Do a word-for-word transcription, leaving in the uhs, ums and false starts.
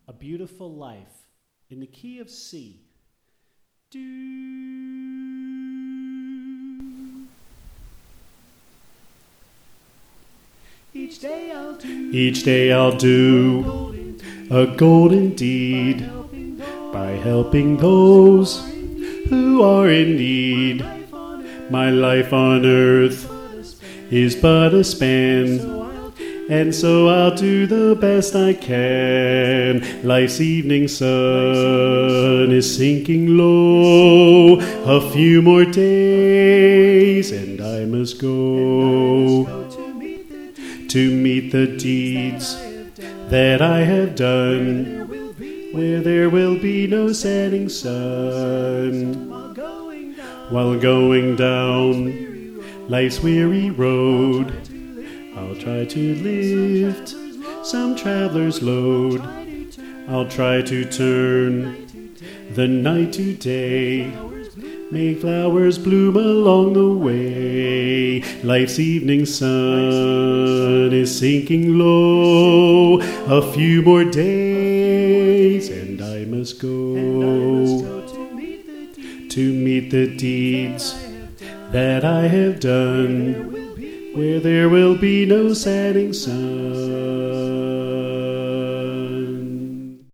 A Beautiful Life in the key of C. Do. Each day I'll do. Each day I'll do a golden deed by helping those who are in need. My life on earth is but a span, and so I'll do the best I can. Life's evening sun is sinking low. A few more days and I must go to meet the deeds that I have done, where there will be no setting sun. While going down life's weary road, I'll try to lift some traveler's load. I'll try to turn the night to day, make flowers bloom along the way. Life's evening sun is sinking low. A few more days and I must go to meet the deeds that I have done, where there will be no setting sun.